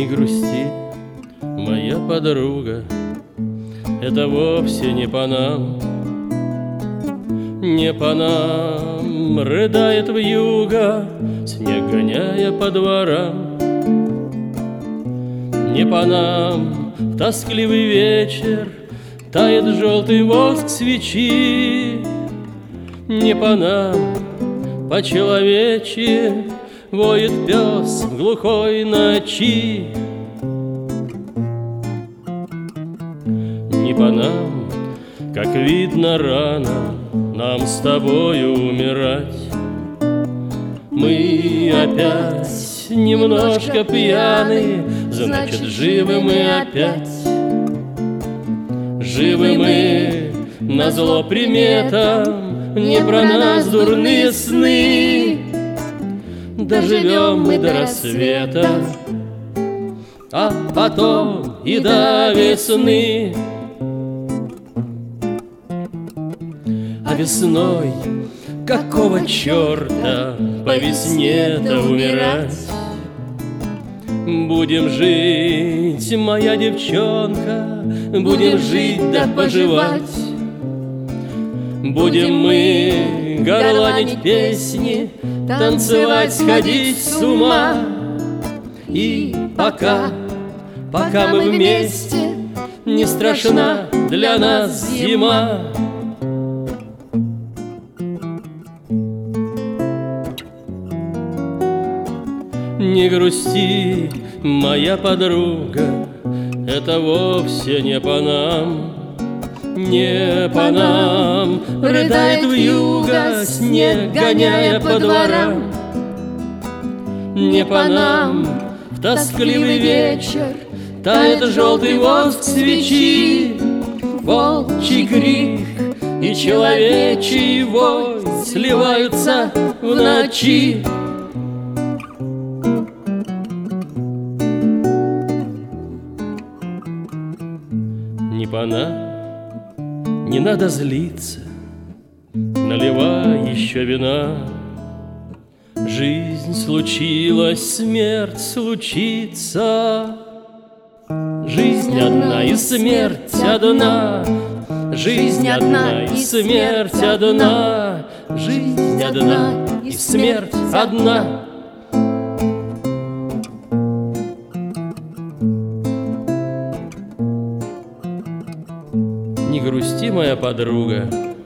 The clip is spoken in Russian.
грусти, моя подруга, это вовсе не по нам. Не по нам рыдает вьюга, снег гоняя по дворам. Не по нам в тоскливый вечер тает желтый воск свечи. Не по нам по-человечьи воет пес в глухой ночи. Не по нам, как видно, рано нам с тобою умирать. Мы опять немножко пьяны, значит, живы мы опять. Живы мы назло приметам, не про нас дурные сны. Доживем мы до рассвета, а потом и до весны. А весной какого черта по весне-то умирать? Будем жить, моя девчонка, будем жить да поживать. Будем мы горланить песни, танцевать, сходить с ума. И пока мы вместе, не страшна для нас зима. Не грусти, моя подруга, это вовсе не по нам. Не по нам рыдает вьюга, снег гоняя по дворам. Не по нам в тоскливый вечер тает желтый воск свечи. Волчий крик и человечий вой сливаются в ночи. Не по нам, не надо злиться, наливай еще вина. Жизнь случилась, смерть случится. Жизнь одна и смерть одна. Жизнь одна и смерть одна. Жизнь одна и смерть одна. Не грусти, моя подруга,